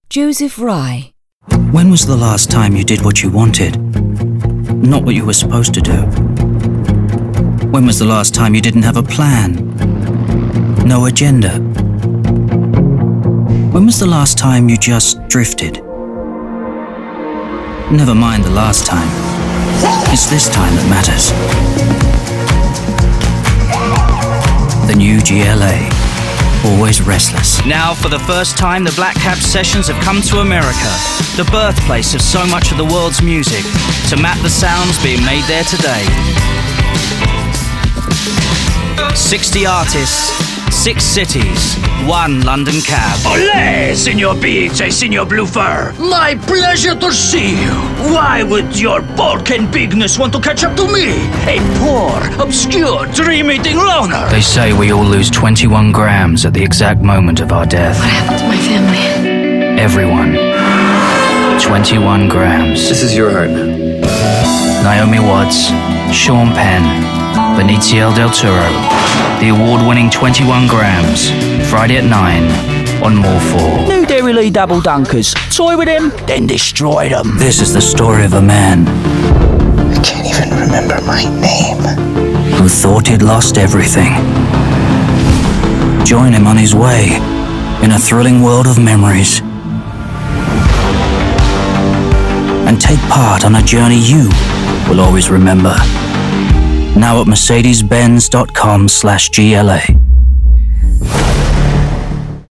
Joseph Rye. When was the last time you did what you wanted? Not what you were supposed to do? When was the last time you didn't have a plan? No agenda? When was the last time you just drifted? Never mind the last time. It's this time that matters. The new GLA. Always restless. Now, for the first time, the Black Cab Sessions have come to America, the birthplace of so much of the world's music, to map the sounds being made there today. 60 artists, 6 cities, 1 London cab. Olé, Signor Beats and Signor Bluefur! My pleasure to see you! Why would your Balkan bigness want to catch up to me? A poor, obscure, dream-eating loner! They say we all lose 21 grams at the exact moment of our death. What happened to my family? Everyone. 21 grams. This is your heart now. Naomi Watts, Sean Penn, Benicio del Toro. The award-winning 21 grams. Friday at 9 on More 4. New Dairy Lee Double Dunkers. Toy with him, then destroy them. This is the story of a man I can't even remember my name. who thought he'd lost everything. Join him on his way in a thrilling world of memories. And take part on a journey you will always remember. Now at mercedes-benz.com/GLA.